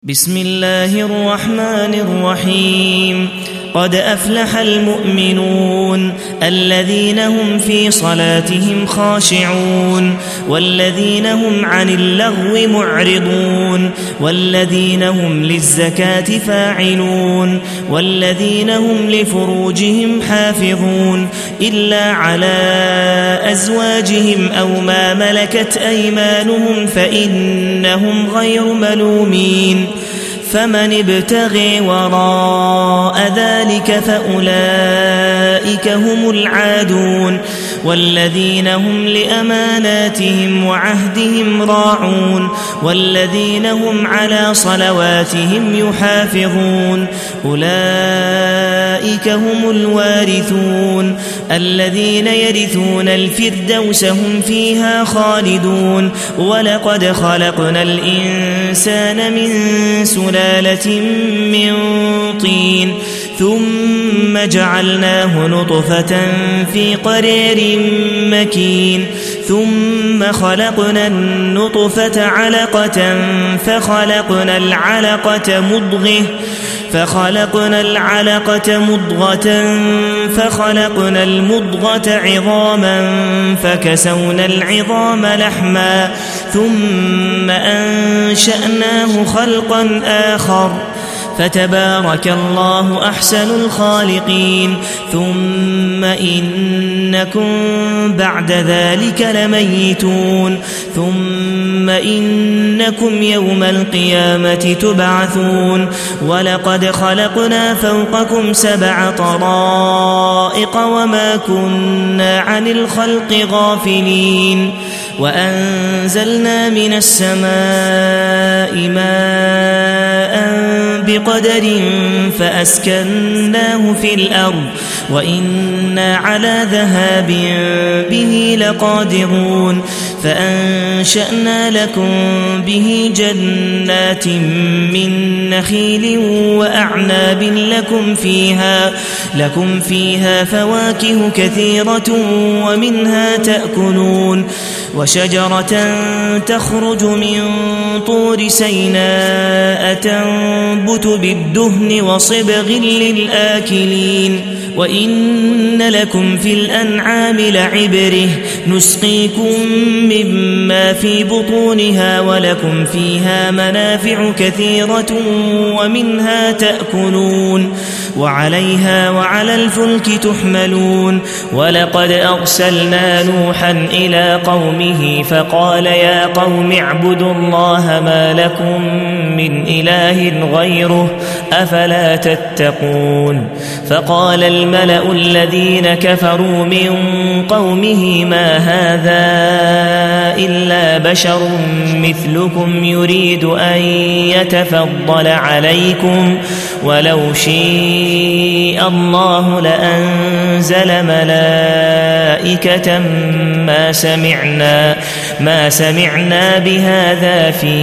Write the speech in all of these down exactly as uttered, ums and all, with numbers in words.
بسم الله الرحمن الرحيم قد أفلح المؤمنون الذين هم في صلاتهم خاشعون والذين هم عن اللغو معرضون والذين هم للزكاة فاعلون والذين هم لفروجهم حافظون إلا على أزواجهم أو ما ملكت أيمانهم فإنهم غير ملومين فمن ابتغي وراء ذلك فأولئك هم العادون والذين هم لأماناتهم وعهدهم راعون والذين هم على صلواتهم يحافظون أولئك هم الوارثون الذين يرثون الفردوس هم فيها خالدون ولقد خلقنا الإنسان من سلالة من طين ثم جعلناه نطفة في قرير مكين ثم خلقنا النطفة علقة فخلقنا العلقة مضغة فخلقنا العلقة مضغة فخلقنا المضغة عظاما فكسونا العظام لحما ثم أنشأناه خلقا آخر فتبارك الله أحسن الخالقين ثم إنكم بعد ذلك لميتون ثم إنكم يوم القيامة تبعثون ولقد خلقنا فوقكم سبع طرائق وما كنا عن الخلق غافلين وأنزلنا من السماء ماء بقدر فأسكناه في الأرض وإنا على ذهاب به لقادرون فأنشأنا لكم به جنات من نخيل وأعناب لكم فيها لكم فيها فواكه كثيرة ومنها تأكلون وشجرة تخرج من طور سيناء تنبت بالدهن وصبغ للآكلين وإن لكم في الأنعام لعبرة نسقيكم مما في بطونها ولكم فيها منافع كثيرة ومنها تأكلون وعليها وعلى الفلك تحملون ولقد أرسلنا نوحا إلى قومه فقال يا قوم اعبدوا الله ما لكم من إله غيره أفلا تتقون فقال الملأ الذين كفروا من قومه ما هذا إلا بشر مثلكم يريد أن يتفضل عليكم ولو شاء الله لأنزل ملائكة ما سمعنا ما سمعنا بهذا في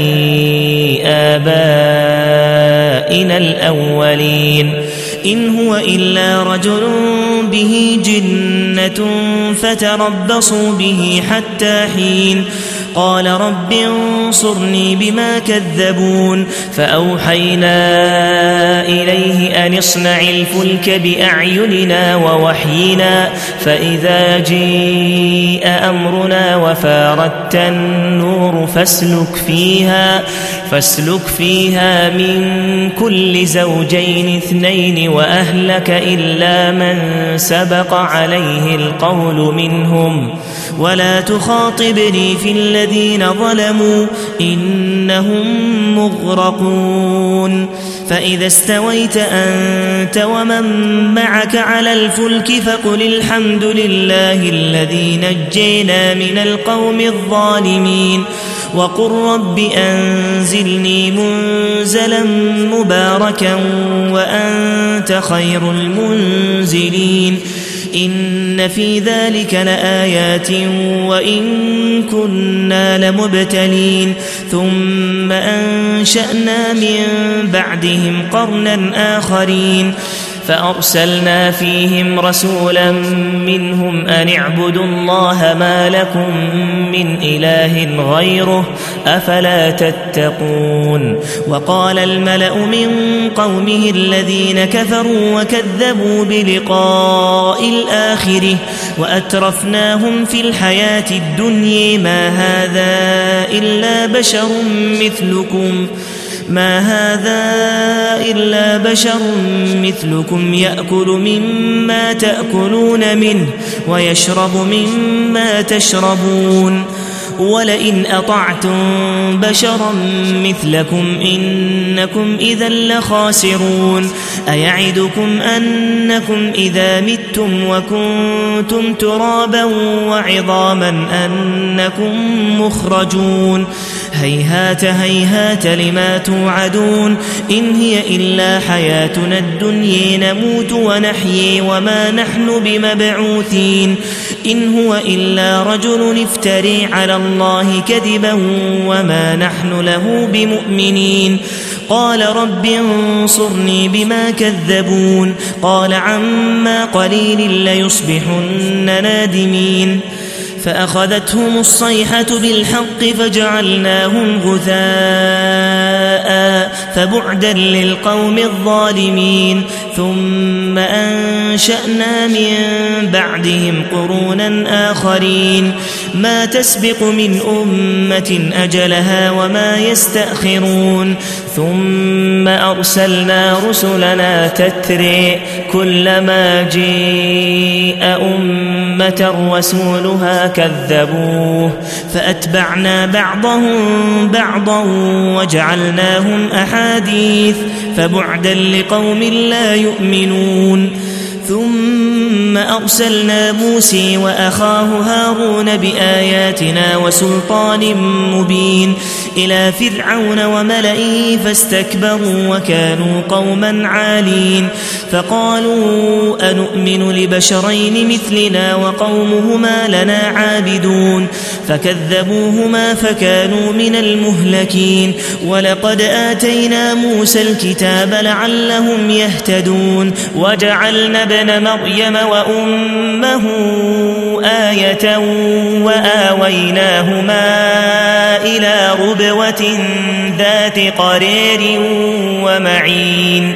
آبائنا الأولين إن هو إلا رجل به جنة فتربصوا به حتى حين قال رب انصرني بما كذبون فأوحينا إليه أن اصنع الفلك بأعيننا ووحينا فإذا جاء أمرنا وفاردت النور فاسلك فيها فاسلك فيها من كل زوجين اثنين وأهلك إلا من سبق عليه القول منهم ولا تخاطبني في الذين ظلموا إنهم مغرقون فإذا استويت أنت ومن معك على الفلك فقل الحمد لله الذي نجينا من القوم الظالمين وقل رب أنزلني منزلا مباركا وأنت خير المنزلين إن في ذلك لآيات وإن كنا لمبتلين ثم أنشأنا من بعدهم قرنا آخرين فأرسلنا فيهم رسولا منهم أن اعبدوا الله ما لكم من إله غيره أفلا تتقون وقال الملأ من قومه الذين كفروا وكذبوا بلقاء الآخرة وأترفناهم في الحياة الدنيا ما هذا إلا بشر مثلكم ما هذا إلا بشر مثلكم يأكل مما تأكلون منه ويشرب مما تشربون ولئن أطعتم بشرا مثلكم إنكم إذا لخاسرون أيعدكم أنكم إذا متم وكنتم ترابا وعظاما أنكم مخرجون هيهات هيهات لما توعدون إن هي إلا حياتنا الدنيا نموت ونحيي وما نحن بمبعوثين إن هو إلا رجل افتري على الله كذبا وما نحن له بمؤمنين قال رب انصرني بما كذبون قال عما قليل ليصبحن نادمين فأخذتهم الصيحة بالحق فجعلناهم غثاء فبعدا للقوم الظالمين ثم أنشأنا من بعدهم قرونا آخرين ما تسبق من أمة أجلها وما يستأخرون ثم أرسلنا رسلنا تتري كلما جيء أمة رسولها كذبوه فأتبعنا بعضهم بعضا وجعلناهم أحاديث فبعدا لقوم لا يؤمنون ثم أرسلنا موسى وأخاه هارون بآياتنا وسلطان مبين إلى فرعون وملئه فاستكبروا وكانوا قوما عالين فقالوا أنؤمن لبشرين مثلنا وقومهما لنا عابدون فكذبوهما فكانوا من المهلكين ولقد آتينا موسى الكتاب لعلهم يهتدون وجعلنا ابن مريم وأمه آية وآويناهما إلى ربوة ذات قرير ومعين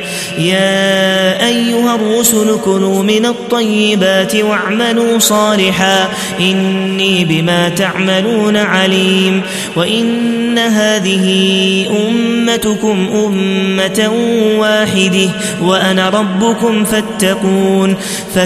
يا أيها الرسل كلوا من الطيبات واعملوا صالحا إني بما تعملون عليم وإن هذه أمتكم أمة واحدة وأنا ربكم فاتقون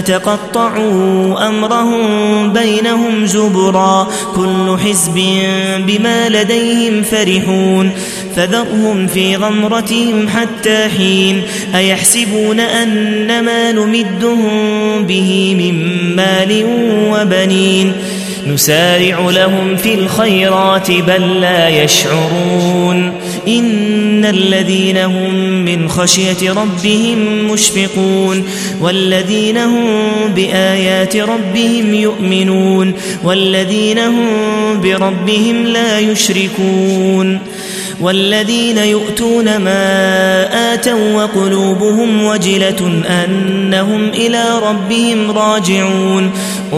فتقطعوا أمرهم بينهم زبرا كل حزب بما لديهم فرحون فذرهم في غمرتهم حتى حين أيحسبون أنما نمدهم به من مال وبنين نسارع لهم في الخيرات بل لا يشعرون إن الذين هم من خشية ربهم مشفقون والذين هم بآيات ربهم يؤمنون والذين هم بربهم لا يشركون والذين يؤتون ما آتوا وقلوبهم وجلة أنهم إلى ربهم راجعون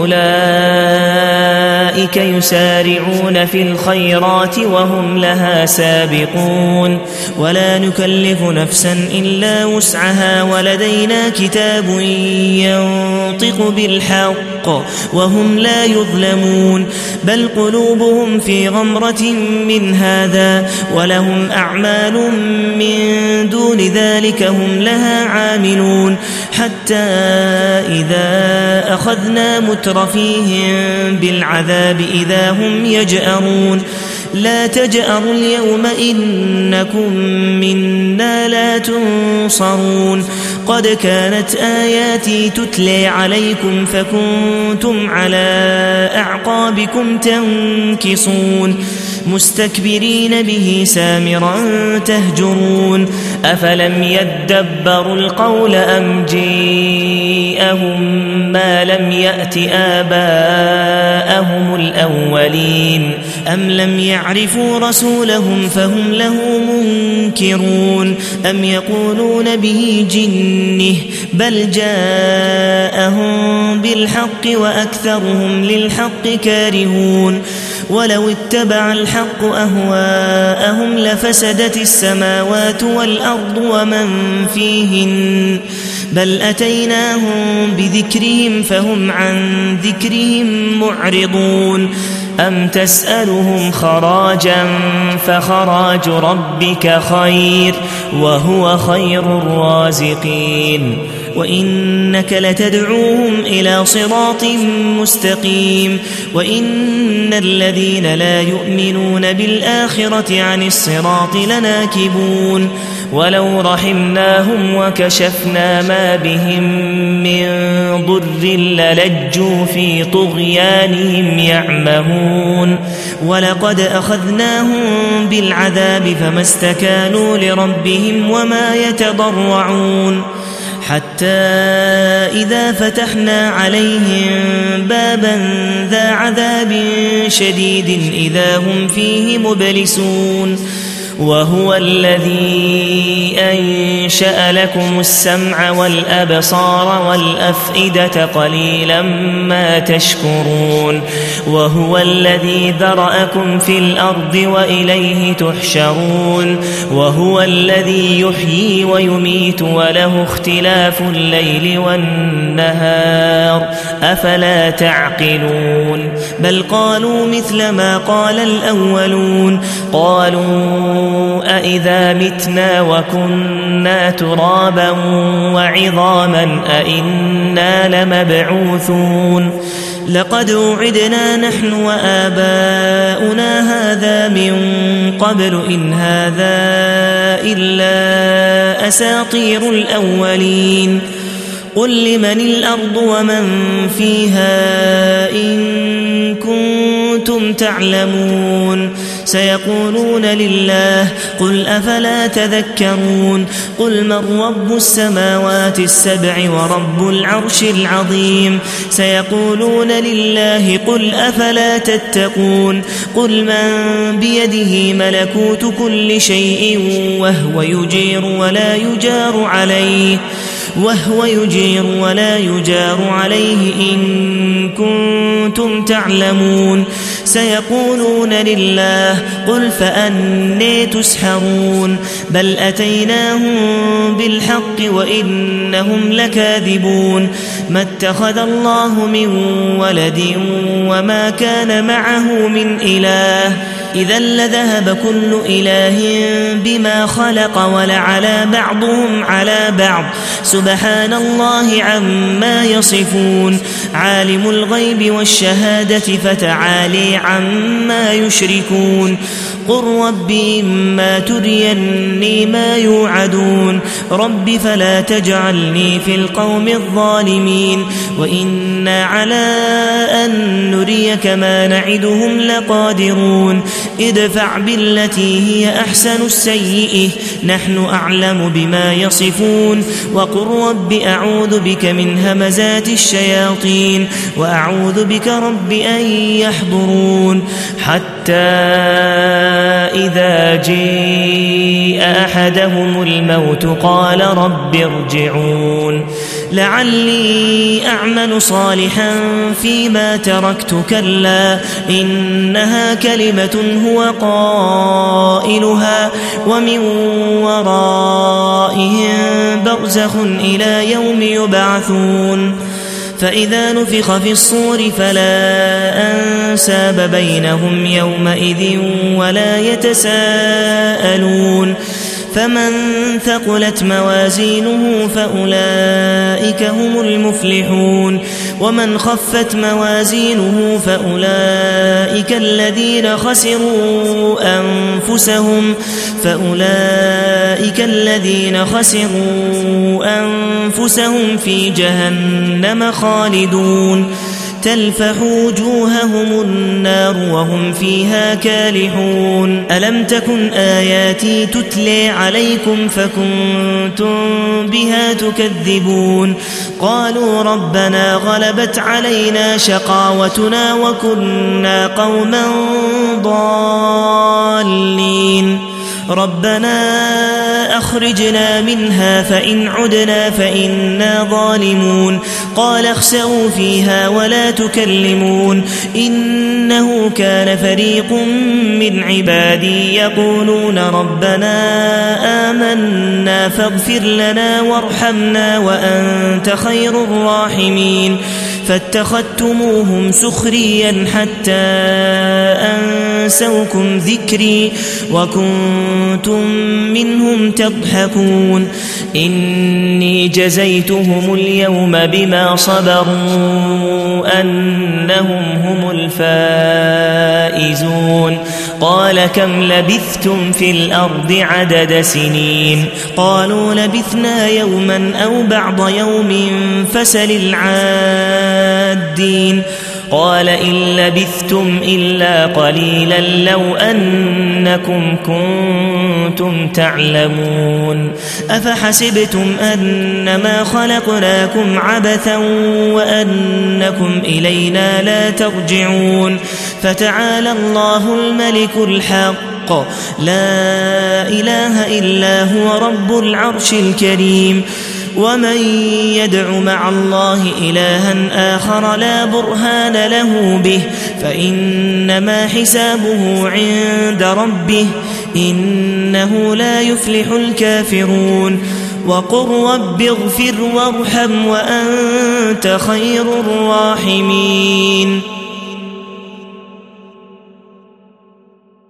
أولئك يسارعون في الخيرات وهم لها سابقون ولا نكلف نفسا إلا وسعها ولدينا كتاب ينطق بالحق وهم لا يظلمون بل قلوبهم في غمرة من هذا ولهم أعمال من دون ذلك هم لها عاملون حتى إذا أخذنا مترفيهم بالعذاب إذا هم يجأرون لا تجأروا اليوم إنكم منا لا تنصرون قد كانت آياتي تتلى عليكم فكنتم على أعقابكم تنكصون مستكبرين به سامرا تهجرون أفلم يدبروا القول أم جاءهم ما لم يأت آباءهم الأولين أم لم يعلموا يعرفوا رسولهم فهم له منكرون أم يقولون به جنه بل جاءهم بالحق وأكثرهم للحق كارهون ولو اتبع الحق أهواءهم لفسدت السماوات والأرض ومن فيهن بل أتيناهم بذكرهم فهم عن ذكرهم معرضون أم تسألهم خراجا فخراج ربك خير وهو خير الرازقين وإنك لتدعوهم إلى صراط مستقيم وإن الذين لا يؤمنون بالآخرة عن الصراط لناكبون ولو رحمناهم وكشفنا ما بهم من ضر للجوا في طغيانهم يعمهون ولقد أخذناهم بالعذاب فما استكانوا لربهم وما يتضرعون حتى إذا فتحنا عليهم بابا ذا عذاب شديد إذا هم فيه مبلسون وهو الذي أنشأ لكم السمع والأبصار والأفئدة قليلا ما تشكرون وهو الذي ذرأكم في الأرض وإليه تحشرون وهو الذي يحيي ويميت وله اختلاف الليل والنهار أفلا تعقلون بل قالوا مثل ما قال الأولون قالوا أإذا متنا وكنا ترابا وعظاما أإنا لمبعوثون لقد وعدنا نحن وآباؤنا هذا من قبل إن هذا إلا أساطير الأولين قل لمن الأرض ومن فيها إن كنتم تعلمون سيقولون لله قل أفلا تذكرون قل من رب السماوات السبع ورب العرش العظيم سيقولون لله قل أفلا تتقون قل من بيده ملكوت كل شيء وهو يجير ولا يجار عليه وهو يجير ولا يجار عليه إن كنتم تعلمون سيقولون لله قل فأني تسحرون بل أتيناهم بالحق وإنهم لكاذبون ما اتخذ الله من ولد وما كان معه من إله إذا لذهب كل إله بما خلق ولعلى بعضهم على بعض سبحان الله عما يصفون عالم الغيب والشهادة فتعالي عما يشركون قل رب إما تريني ما يوعدون رب فلا تجعلني في القوم الظالمين وإنا على أن نريك ما نعدهم لقادرون ادفع بالتي هي أحسن السيئة نحن أعلم بما يصفون وقل رب أعوذ بك من همزات الشياطين وأعوذ بك رب أن يحضرون حتى إذا جاء أحدهم الموت قال رب ارجعون لعلي أعمل صالحا فيما تركت كلا إنها كلمة هو قائلها ومن ورائهم برزخ إلى يوم يبعثون فإذا نفخ في الصور فلا أنساب بينهم يومئذ ولا يتساءلون فمن ثقلت موازينه فأولئك هم المفلحون ومن خفت موازينه فأولئك الذين خسروا أنفسهم فأولئك الذين خسروا أنفسهم في جهنم خالدون تلفح وجوههم النار وهم فيها كالحون ألم تكن آياتي تتلي عليكم فكنتم بها تكذبون قالوا ربنا غلبت علينا شقاوتنا وكنا قوما ضالين ربنا أخرجنا منها فإن عدنا فإنا ظالمون قال اخسئوا فيها ولا تكلمون إنه كان فريق من عبادي يقولون ربنا آمنا فاغفر لنا وارحمنا وأنت خير الراحمين فاتخذتموهم سخريا حتى أنسوكم ذكري وكنتم منهم تضحكون إني جزيتهم اليوم بما صبروا أنهم هم الفائزون قال كم لبثتم في الأرض عدد سنين قالوا لبثنا يوما أو بعض يوم فسل العادين قال إن لبثتم إلا قليلا لو أنكم كنتم تعلمون أفحسبتم أنما خلقناكم عبثا وأنكم إلينا لا ترجعون فتعالى الله الملك الحق لا إله إلا هو رب العرش الكريم ومن يدع مع الله إلها آخر لا برهان له به فإنما حسابه عند ربه إنه لا يفلح الكافرون وقل رب اغفر وارحم وأنت خير الراحمين